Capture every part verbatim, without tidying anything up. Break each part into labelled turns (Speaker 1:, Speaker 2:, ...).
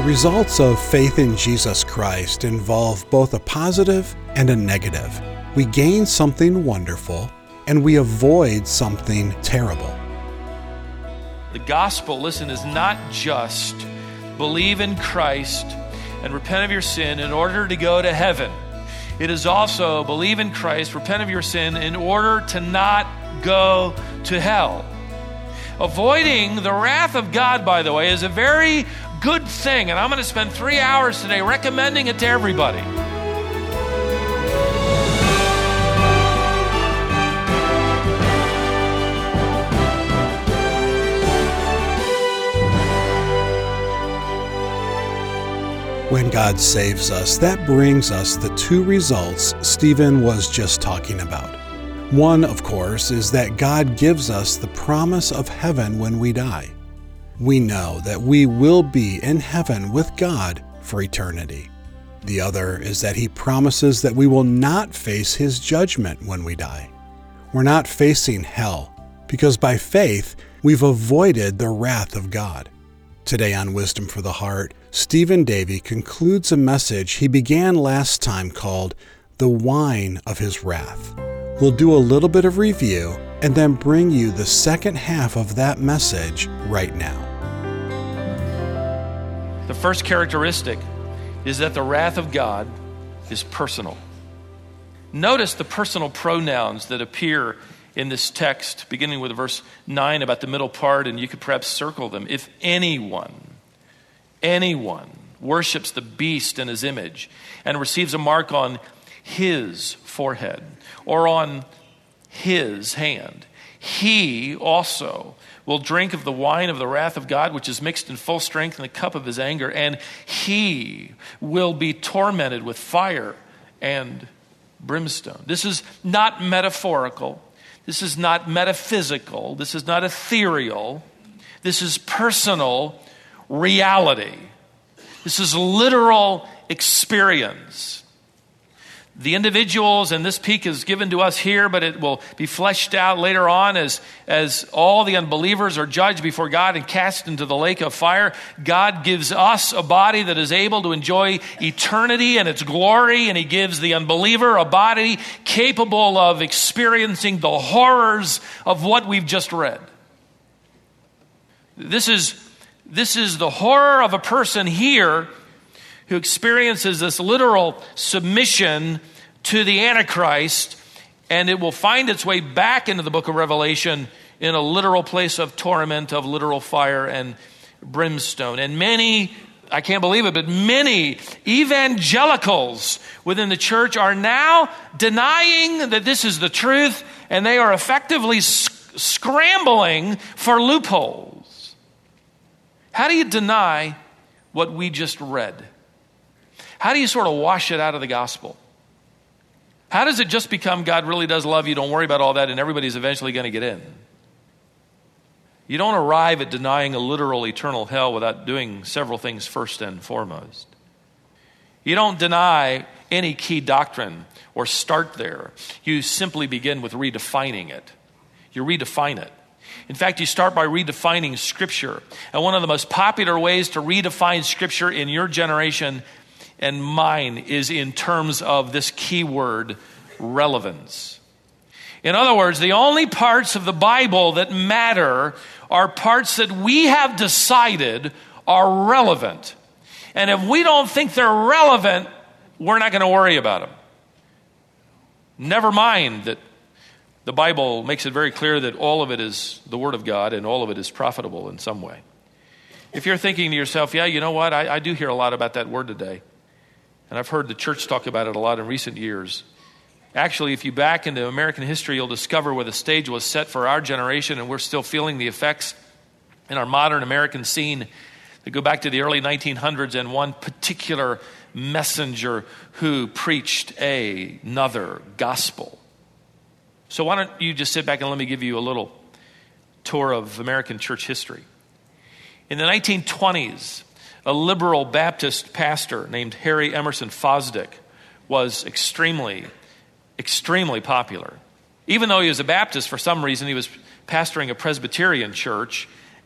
Speaker 1: results of faith in Jesus Christ involve both a positive and a negative. We gain something wonderful, and we avoid something terrible.
Speaker 2: The gospel, listen, is not just believe in Christ and repent of your sin in order to go to heaven. It is also believe in Christ, repent of your sin in order to not go to hell. Avoiding the wrath of God, by the way, is a very good thing, and I'm going to spend three hours today recommending it to everybody.
Speaker 1: When God saves us, that brings us the two results Stephen was just talking about. One, of course, is that God gives us the promise of heaven when we die. We know that we will be in heaven with God for eternity. The other is that He promises that we will not face His judgment when we die. We're not facing hell because by faith we've avoided the wrath of God. Today on Wisdom for the Heart, Stephen Davey concludes a message he began last time called The Wine of His Wrath. We'll do a little bit of review and then bring you the second half of that message right now.
Speaker 2: The first characteristic is that the wrath of God is personal. Notice the personal pronouns that appear in this text, beginning with verse nine about the middle part, and you could perhaps circle them. If anyone, anyone worships the beast in his image and receives a mark on his forehead or on his hand, he also will drink of the wine of the wrath of God, which is mixed in full strength in the cup of his anger, and he will be tormented with fire and brimstone. This is not metaphorical. This is not metaphysical. This is not ethereal. This is personal reality. This is literal experience. The individuals, and this peak is given to us here, but it will be fleshed out later on as, as all the unbelievers are judged before God and cast into the lake of fire. God gives us a body that is able to enjoy eternity and its glory, and He gives the unbeliever a body capable of experiencing the horrors of what we've just read. This is, this is the horror of a person here who experiences this literal submission to the Antichrist, and it will find its way back into the book of Revelation in a literal place of torment, of literal fire and brimstone. And many, I can't believe it, but many evangelicals within the church are now denying that this is the truth, and they are effectively sc- scrambling for loopholes. How do you deny what we just read? How do you sort of wash it out of the gospel? How does it just become God really does love you, don't worry about all that, and everybody's eventually going to get in? You don't arrive at denying a literal eternal hell without doing several things first and foremost. You don't deny any key doctrine or start there. You simply begin with redefining it. You redefine it. In fact, you start by redefining Scripture. And one of the most popular ways to redefine Scripture in your generation and mine is in terms of this key word, relevance. In other words, the only parts of the Bible that matter are parts that we have decided are relevant. And if we don't think they're relevant, we're not going to worry about them. Never mind that the Bible makes it very clear that all of it is the Word of God and all of it is profitable in some way. If you're thinking to yourself, yeah, you know what, I, I do hear a lot about that word today. And I've heard the church talk about it a lot in recent years. Actually, if you back into American history, you'll discover where the stage was set for our generation, and we're still feeling the effects in our modern American scene that go back to the early nineteen hundreds and one particular messenger who preached a, another gospel. So why don't you just sit back and let me give you a little tour of American church history. In the nineteen twenties, a liberal Baptist pastor named Harry Emerson Fosdick was extremely, extremely popular. Even though he was a Baptist, for some reason he was pastoring a Presbyterian church,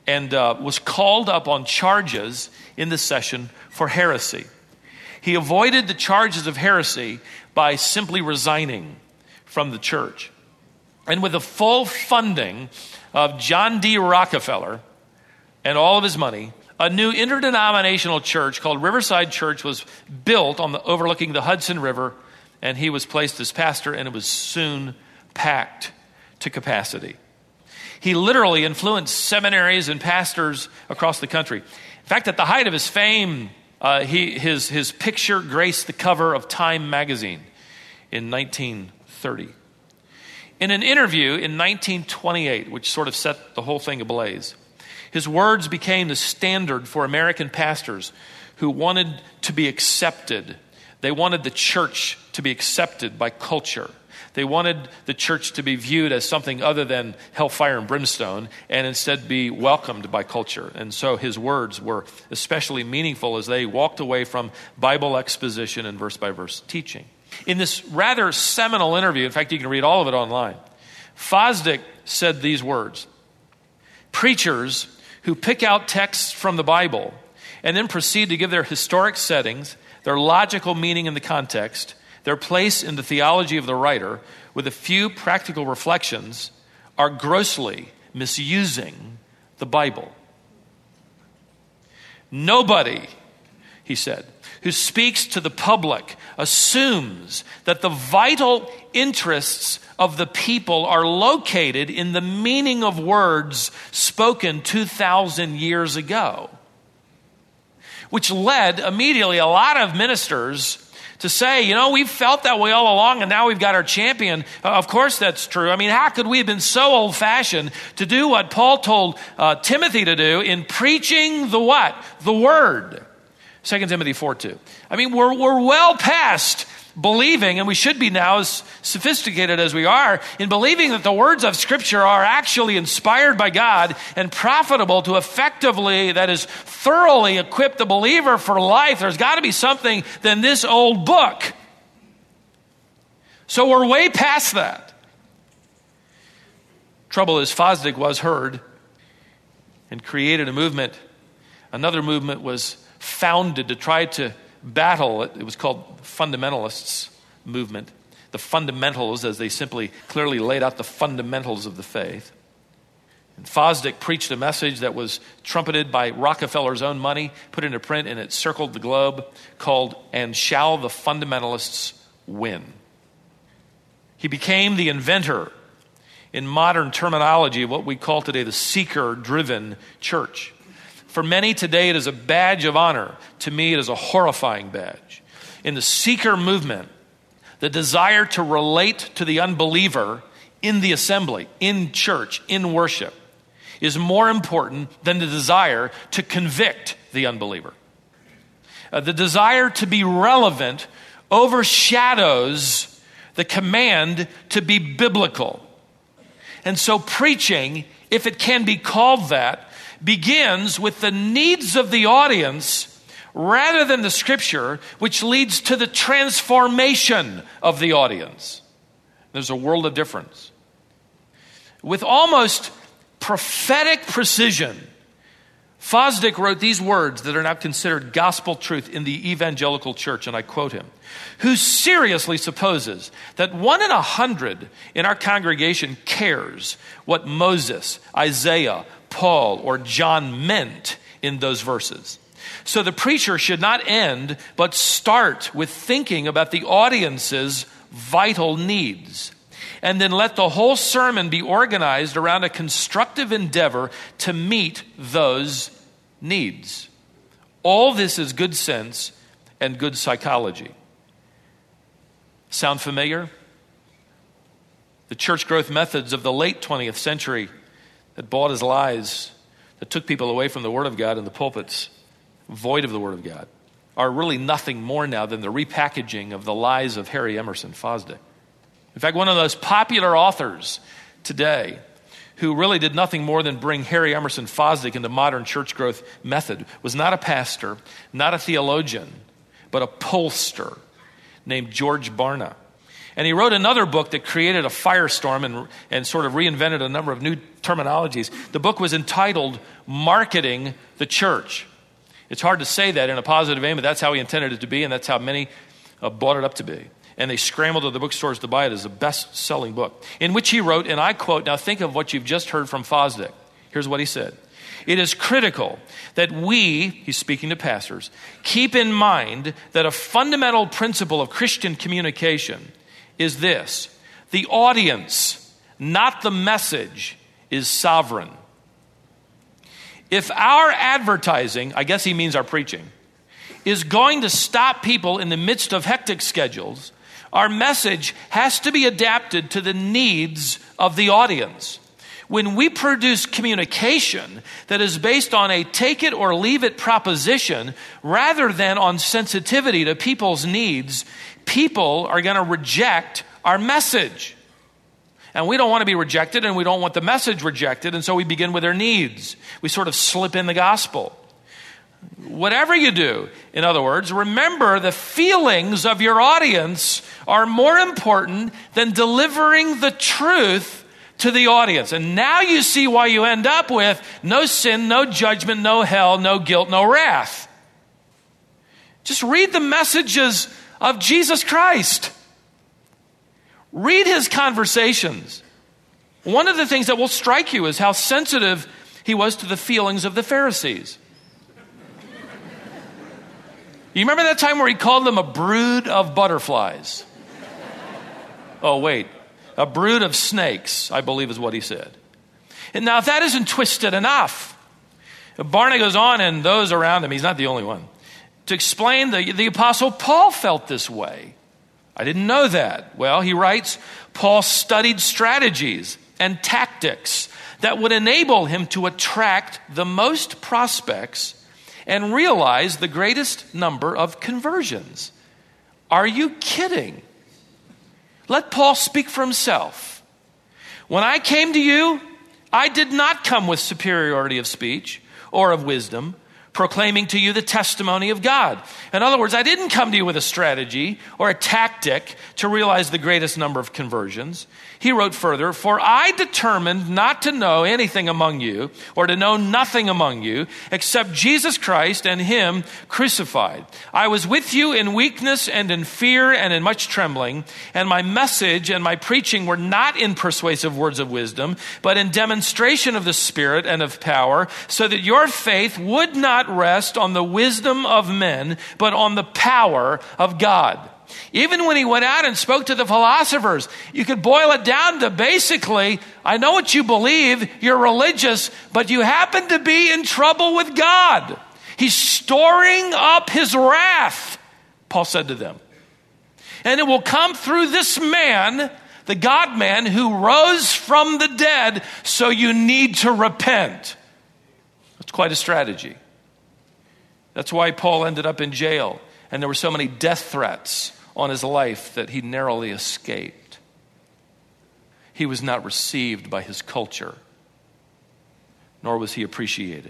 Speaker 2: and uh, was called up on charges in the session for heresy. He avoided the charges of heresy by simply resigning from the church. And with the full funding of John D. Rockefeller and all of his money, a new interdenominational church called Riverside Church was built on the overlooking the Hudson River, and he was placed as pastor, and it was soon packed to capacity. He literally influenced seminaries and pastors across the country. In fact, at the height of his fame, uh, he, his, his picture graced the cover of Time magazine in nineteen thirty. In an interview in nineteen twenty-eight, which sort of set the whole thing ablaze, his words became the standard for American pastors who wanted to be accepted. They wanted the church to be accepted by culture. They wanted the church to be viewed as something other than hellfire and brimstone and instead be welcomed by culture. And so his words were especially meaningful as they walked away from Bible exposition and verse-by-verse teaching. In this rather seminal interview, in fact, you can read all of it online, Fosdick said these words: "Preachers who pick out texts from the Bible and then proceed to give their historic settings, their logical meaning in the context, their place in the theology of the writer, with a few practical reflections, are grossly misusing the Bible. Nobody," he said, "who speaks to the public assumes that the vital interests of the people are located in the meaning of words spoken two thousand years ago." Which led immediately a lot of ministers to say, you know, we've felt that way all along, and now we've got our champion. Uh, of course that's true. I mean, how could we have been so old-fashioned to do what Paul told uh, Timothy to do in preaching the what? The word. Second Timothy four two. I mean, we're, we're well past believing, and we should be now, as sophisticated as we are, in believing that the words of Scripture are actually inspired by God and profitable to effectively, that is, thoroughly equip the believer for life. There's got to be something than this old book. So we're way past that. Trouble is, Fosdick was heard and created a movement. Another movement was founded to try to battle. It was called Fundamentalists movement. The fundamentals, as they simply clearly laid out the fundamentals of the faith. And Fosdick preached a message that was trumpeted by Rockefeller's own money, put into print, and it circled the globe, called "And Shall the Fundamentalists Win?" He became the inventor, in modern terminology, of what we call today the seeker-driven church. For many today, it is a badge of honor. To me, it is a horrifying badge. In the seeker movement, the desire to relate to the unbeliever in the assembly, in church, in worship, is more important than the desire to convict the unbeliever. Uh, the desire to be relevant overshadows the command to be biblical. And so preaching, if it can be called that, begins with the needs of the audience rather than the Scripture, which leads to the transformation of the audience. There's a world of difference. With almost prophetic precision, Fosdick wrote these words that are now considered gospel truth in the evangelical church, and I quote him: "Who seriously supposes that one in a hundred in our congregation cares what Moses, Isaiah, Paul, or John meant in those verses? So the preacher should not end, but start with thinking about the audience's vital needs, and then let the whole sermon be organized around a constructive endeavor to meet those needs. All this is good sense and good psychology." Sound familiar? The church growth methods of the late twentieth century that bought as lies, that took people away from the Word of God in the pulpits, void of the Word of God, are really nothing more now than the repackaging of the lies of Harry Emerson Fosdick. In fact, one of the most popular authors today, who really did nothing more than bring Harry Emerson Fosdick into modern church growth method, was not a pastor, not a theologian, but a pollster named George Barna. And he wrote another book that created a firestorm and, and sort of reinvented a number of new terminologies. The book was entitled Marketing the Church. It's hard to say that in a positive way, but that's how he intended it to be, and that's how many uh, bought it up to be. And they scrambled to the bookstores to buy it as a best-selling book, in which he wrote, and I quote, now think of what you've just heard from Fosdick. Here's what he said. It is critical that we, he's speaking to pastors, keep in mind that a fundamental principle of Christian communication is this: the audience, not the message, is sovereign. If our advertising, I guess he means our preaching, is going to stop people in the midst of hectic schedules, our message has to be adapted to the needs of the audience. When we produce communication that is based on a take it or leave it proposition rather than on sensitivity to people's needs, people are going to reject our message. And we don't want to be rejected, and we don't want the message rejected, and so we begin with their needs. We sort of slip in the gospel. Whatever you do, in other words, remember the feelings of your audience are more important than delivering the truth to the audience. And now you see why you end up with no sin, no judgment, no hell, no guilt, no wrath. Just read the messages of Jesus Christ. Read his conversations. One of the things that will strike you is how sensitive he was to the feelings of the Pharisees. You remember that time where he called them a brood of butterflies? Oh, wait. A brood of snakes, I believe is what he said. And now if that isn't twisted enough, Barna goes on, and those around him, he's not the only one, to explain the, the Apostle Paul felt this way. I didn't know that. Well, he writes, Paul studied strategies and tactics that would enable him to attract the most prospects and realize the greatest number of conversions. Are you kidding? Let Paul speak for himself. When I came to you, I did not come with superiority of speech or of wisdom, proclaiming to you the testimony of God. In other words, I didn't come to you with a strategy or a tactic to realize the greatest number of conversions. He wrote further, for I determined not to know anything among you or to know nothing among you except Jesus Christ and him crucified. I was with you in weakness and in fear and in much trembling, and my message and my preaching were not in persuasive words of wisdom, but in demonstration of the Spirit and of power, so that your faith would not rest on the wisdom of men, but on the power of God. Even when he went out and spoke to the philosophers, you could boil it down to basically, I know what you believe, you're religious, but you happen to be in trouble with God. He's storing up his wrath, Paul said to them. And it will come through this man, the God-man who rose from the dead, so you need to repent. That's quite a strategy. That's why Paul ended up in jail, and there were so many death threats on his life that he narrowly escaped. He was not received by his culture, nor was he appreciated.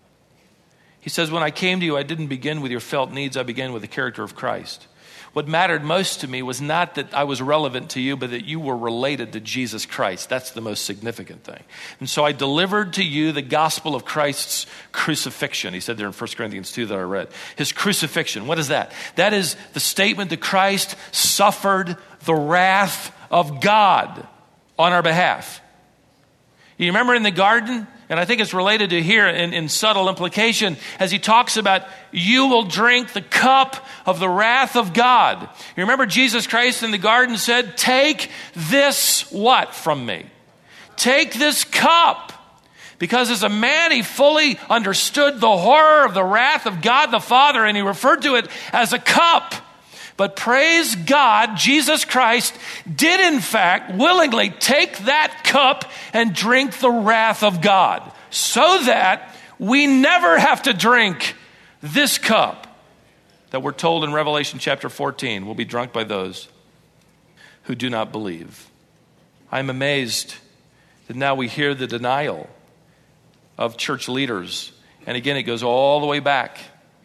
Speaker 2: He says, when I came to you, I didn't begin with your felt needs, I began with the character of Christ. What mattered most to me was not that I was relevant to you, but that you were related to Jesus Christ. That's the most significant thing. And so I delivered to you the gospel of Christ's crucifixion. He said there in First Corinthians two that I read. His crucifixion. What is that? That is the statement that Christ suffered the wrath of God on our behalf. You remember in the garden? And I think it's related to here in, in subtle implication as he talks about you will drink the cup of the wrath of God. You remember Jesus Christ in the garden said, take this what from me? Take this cup. Because as a man, he fully understood the horror of the wrath of God the Father, and he referred to it as a cup. But praise God, Jesus Christ did in fact willingly take that cup and drink the wrath of God, so that we never have to drink this cup that we're told in Revelation chapter fourteen will be drunk by those who do not believe. I'm amazed that now we hear the denial of church leaders. And again, it goes all the way back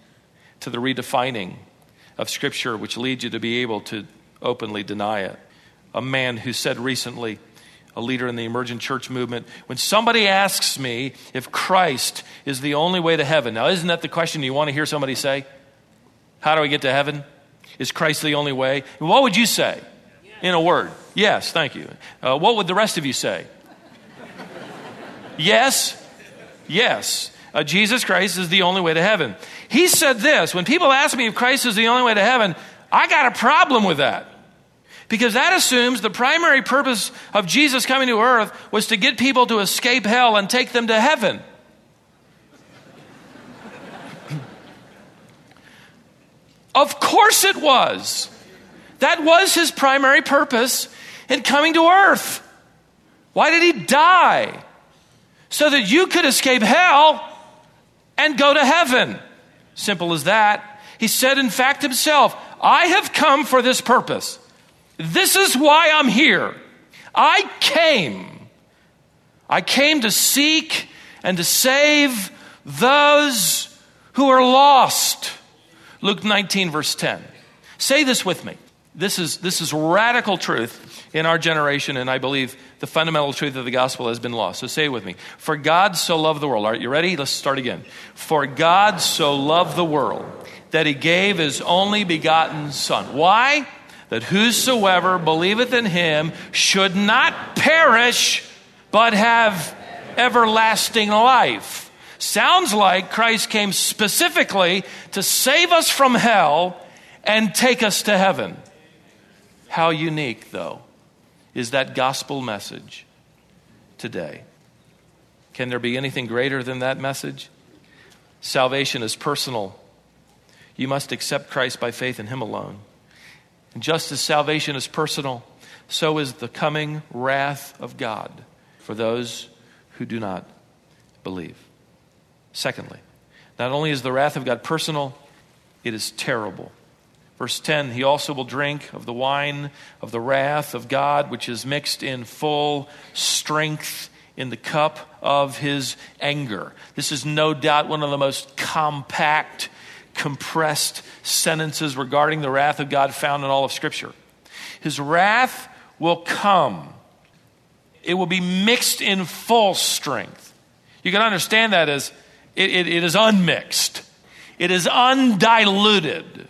Speaker 2: to the redefining of Scripture, which leads you to be able to openly deny it. a man who said recently, a leader in the emergent church movement, when somebody asks me if Christ is the only way to heaven, now isn't that the question you want to hear somebody say? How do I get to heaven? Is Christ the only way? What would you say in a word? Yes, thank you. Uh, what would the rest of you say? Yes, yes. Uh, Jesus Christ is the only way to heaven. He said this, when people ask me if Christ is the only way to heaven, I got a problem with that. Because that assumes the primary purpose of Jesus coming to earth was to get people to escape hell and take them to heaven. Of course it was. That was his primary purpose in coming to earth. Why did he die? So that you could escape hell and go to heaven. Simple as that. He said, in fact, himself, I have come for this purpose. This is why I'm here. I came. I came to seek and to save those who are lost. Luke nineteen, verse ten. Say this with me. This is, this is radical truth in our generation, and I believe the fundamental truth of the gospel has been lost. So say it with me. For God so loved the world. All right, you ready? Let's start again. For God so loved the world that he gave his only begotten Son. Why? That whosoever believeth in him should not perish, but have everlasting life. Sounds like Christ came specifically to save us from hell and take us to heaven. How unique, though, is that gospel message today? Can there be anything greater than that message? Salvation is personal. You must accept Christ by faith in him alone. And just as salvation is personal, so is the coming wrath of God for those who do not believe. Secondly, not only is the wrath of God personal, it is terrible. Verse ten, he also will drink of the wine of the wrath of God, which is mixed in full strength in the cup of his anger. This is no doubt one of the most compact, compressed sentences regarding the wrath of God found in all of Scripture. His wrath will come. It will be mixed in full strength. You can understand that as it, it, it is unmixed. It is undiluted.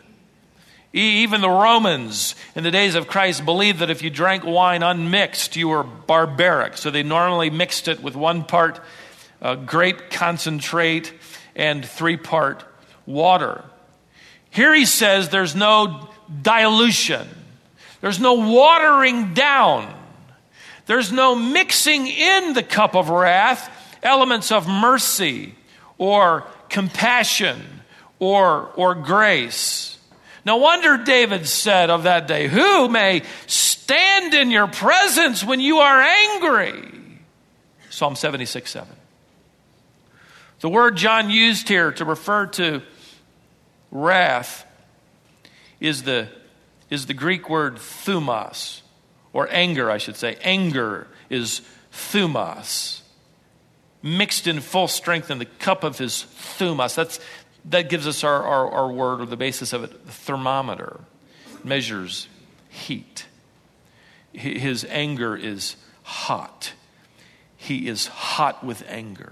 Speaker 2: Even the Romans in the days of Christ believed that if you drank wine unmixed, you were barbaric. So they normally mixed it with one part uh, grape concentrate and three part water. Here he says there's no dilution. There's no watering down. There's no mixing in the cup of wrath elements of mercy or compassion or, or grace. No wonder David said of that day, who may stand in your presence when you are angry? Psalm seventy-six, seven. The word John used here to refer to wrath is the, is the Greek word thumos, or anger, I should say. Anger is thumos, mixed in full strength in the cup of his thumos. That's That gives us our, our, our word, or the basis of it. The thermometer measures heat. His anger is hot. He is hot with anger.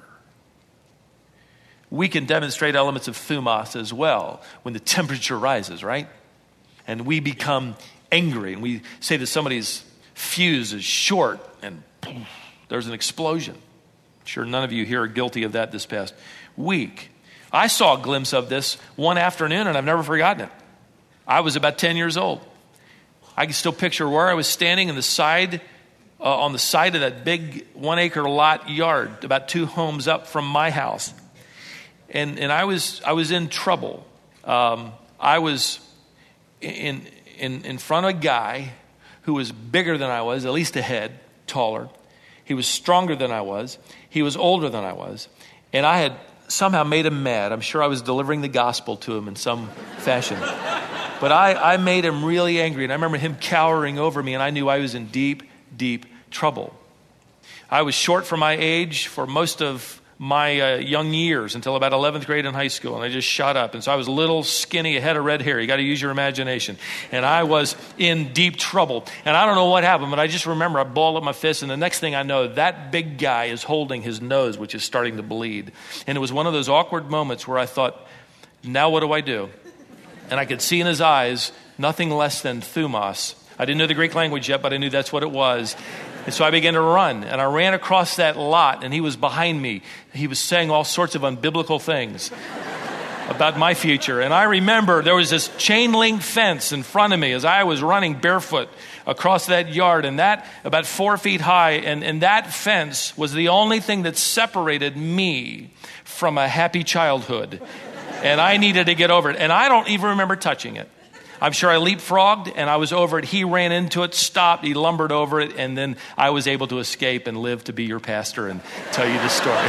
Speaker 2: We can demonstrate elements of thumos as well when the temperature rises, right? And we become angry, and we say that somebody's fuse is short, and poof, there's an explosion. I'm sure none of you here are guilty of that this past week. I saw a glimpse of this one afternoon, and I've never forgotten it. I was about ten years old. I can still picture where I was standing in the side, uh, on the side of that big one-acre lot yard, about two homes up from my house, and and I was I was in trouble. Um, I was in in in front of a guy who was bigger than I was, at least a head taller. He was stronger than I was. He was older than I was, and I had somehow made him mad. I'm sure I was delivering the gospel to him in some fashion. But I, I made him really angry. And I remember him cowering over me, and I knew I was in deep, deep trouble. I was short for my age for most of my uh, young years until about eleventh grade in high school, and I just shot up. And so I was little, skinny, a head of red hair. You got to use your imagination. And I was in deep trouble. And I don't know what happened, but I just remember I balled up my fist, and the next thing I know, that big guy is holding his nose, which is starting to bleed. And it was one of those awkward moments where I thought, now what do I do? And I could see in his eyes nothing less than thumos. I didn't know the Greek language yet, but I knew that's what it was. And so I began to run, and I ran across that lot, and he was behind me. He was saying all sorts of unbiblical things about my future. And I remember there was this chain link fence in front of me as I was running barefoot across that yard, and that about four feet high. And, and that fence was the only thing that separated me from a happy childhood. And I needed to get over it. And I don't even remember touching it. I'm sure I leapfrogged and I was over it. He ran into it, stopped, he lumbered over it, and then I was able to escape and live to be your pastor and tell you the story.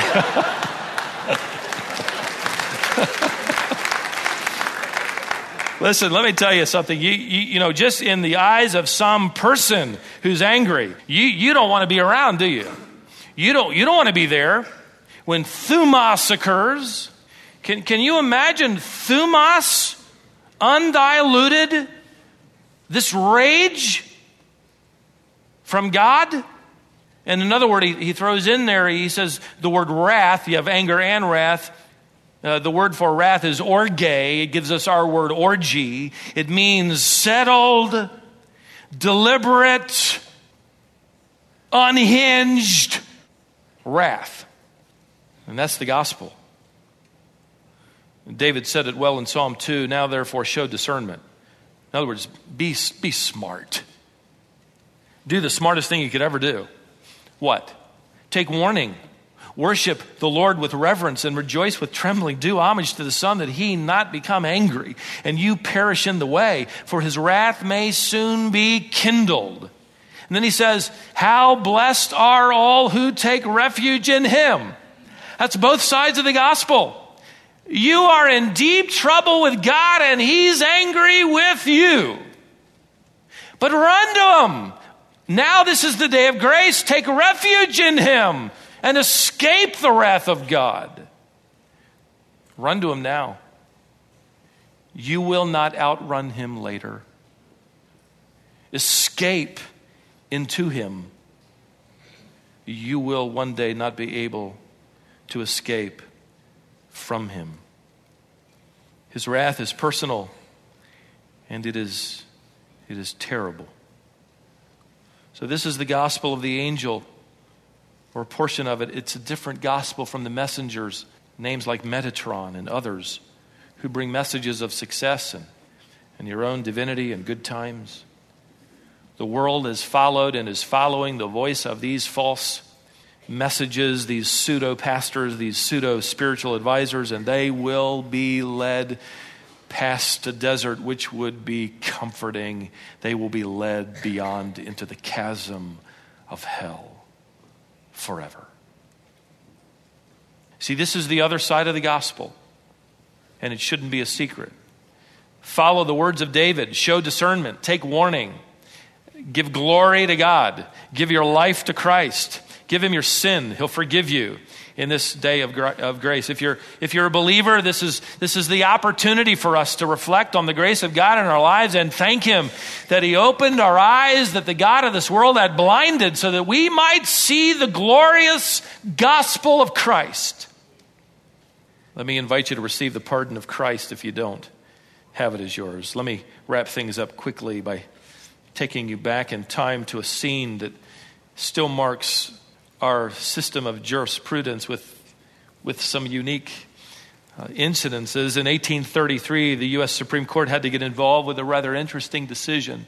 Speaker 2: Listen, let me tell you something. You, you, you know, just in the eyes of some person who's angry, you, you don't want to be around, do you? You don't, you don't want to be there when thumos occurs. Can, can you imagine thumos? Undiluted, this rage from God. And another word he, he throws in there, he says the word wrath. You have anger and wrath. Uh, the word for wrath is orge. It gives us our word orgy. It means settled, deliberate, unhinged wrath. And that's the gospel. David said it well in Psalm two, now therefore show discernment. In other words, be, be smart. Do the smartest thing you could ever do. What? Take warning. Worship the Lord with reverence and rejoice with trembling. Do homage to the Son that he not become angry and you perish in the way, for his wrath may soon be kindled. And then he says, how blessed are all who take refuge in him. That's both sides of the gospel. You are in deep trouble with God and he's angry with you. But run to him. Now this is the day of grace. Take refuge in him and escape the wrath of God. Run to him now. You will not outrun him later. Escape into him. You will one day not be able to escape from him. His wrath is personal, and it is, it is terrible. So this is the gospel of the angel, or a portion of it. It's a different gospel from the messengers, names like Metatron and others, who bring messages of success and, and your own divinity and good times. The world has followed and is following the voice of these false messages, these pseudo-pastors, these pseudo-spiritual advisors, and they will be led past a desert which would be comforting. They will be led beyond into the chasm of hell forever. See, this is the other side of the gospel, and it shouldn't be a secret. Follow the words of David. Show discernment. Take warning. Give glory to God. Give your life to Christ. Give him your sin. He'll forgive you in this day of, gra- of grace. If you're, if you're a believer, this is, this is the opportunity for us to reflect on the grace of God in our lives and thank him that he opened our eyes that the God of this world had blinded so that we might see the glorious gospel of Christ. Let me invite you to receive the pardon of Christ if you don't have it as yours. Let me wrap things up quickly by taking you back in time to a scene that still marks our system of jurisprudence with, with some unique uh, incidences. In eighteen thirty-three, the U S Supreme Court had to get involved with a rather interesting decision.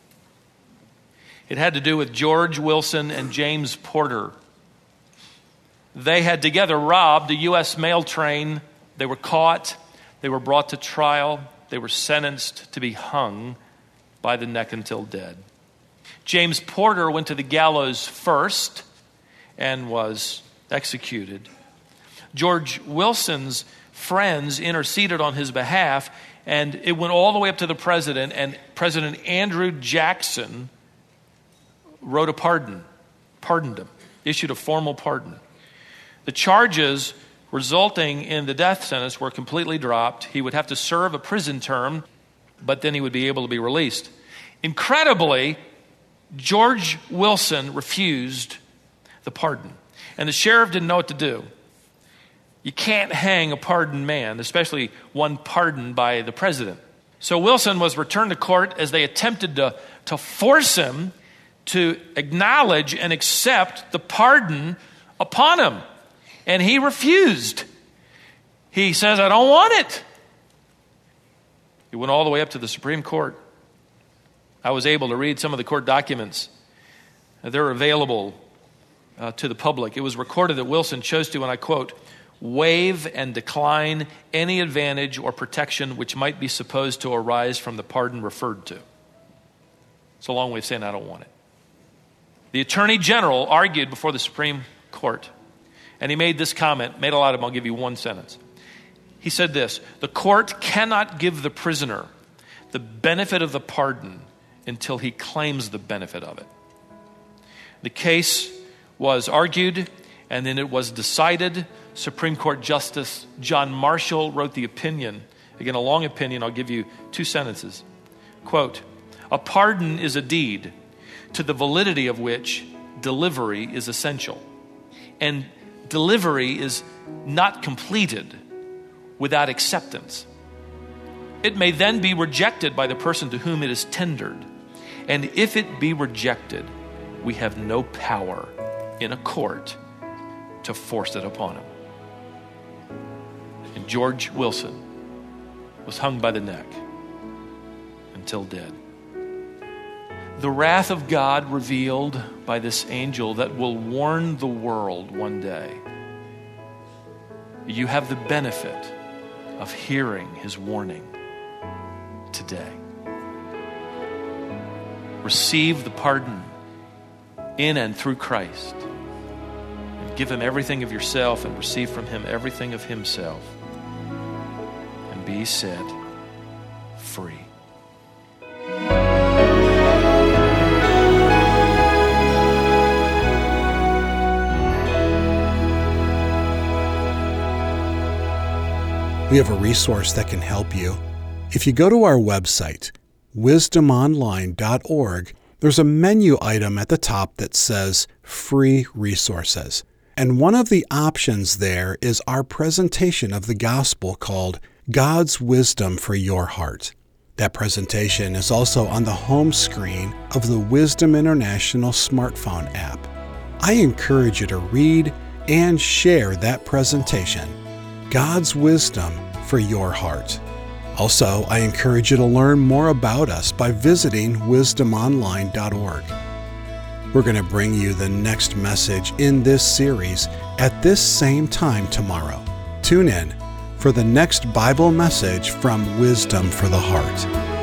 Speaker 2: It had to do with George Wilson and James Porter. They had together robbed a U S mail train. They were caught. They were brought to trial. They were sentenced to be hung by the neck until dead. James Porter went to the gallows first and was executed. George Wilson's friends interceded on his behalf, and it went all the way up to the president, and President Andrew Jackson wrote a pardon, pardoned him, issued a formal pardon. The charges resulting in the death sentence were completely dropped. He would have to serve a prison term, but then he would be able to be released. Incredibly, George Wilson refused the pardon, and the sheriff didn't know what to do. You can't hang a pardoned man, especially one pardoned by the president. So Wilson was returned to court as they attempted to, to force him to acknowledge and accept the pardon upon him. And he refused. He says, I don't want it. He went all the way up to the Supreme Court. I was able to read some of the court documents. They're available uh, to the public. It was recorded that Wilson chose to, and I quote, waive and decline any advantage or protection which might be supposed to arise from the pardon referred to. It's a long way of saying I don't want it. The Attorney General argued before the Supreme Court, and he made this comment, made a lot of them, I'll give you one sentence. He said this, the court cannot give the prisoner the benefit of the pardon until he claims the benefit of it. The case was argued, and then it was decided. Supreme Court Justice John Marshall wrote the opinion. Again, a long opinion. I'll give you two sentences. Quote, a pardon is a deed to the validity of which delivery is essential. And delivery is not completed without acceptance. It may then be rejected by the person to whom it is tendered. And if it be rejected, we have no power in a court to force it upon him. And George Wilson was hung by the neck until dead. The wrath of God revealed by this angel that will warn the world one day. You have the benefit of hearing his warning today. Receive the pardon in and through Christ. And give him everything of yourself and receive from him everything of himself. And be set free.
Speaker 1: We have a resource that can help you. If you go to our website, wisdom online dot org, there's a menu item at the top that says Free Resources. And one of the options there is our presentation of the gospel called God's Wisdom for Your Heart. That presentation is also on the home screen of the Wisdom International smartphone app. I encourage you to read and share that presentation, God's Wisdom for Your Heart. Also, I encourage you to learn more about us by visiting wisdom online dot org. We're going to bring you the next message in this series at this same time tomorrow. Tune in for the next Bible message from Wisdom for the Heart.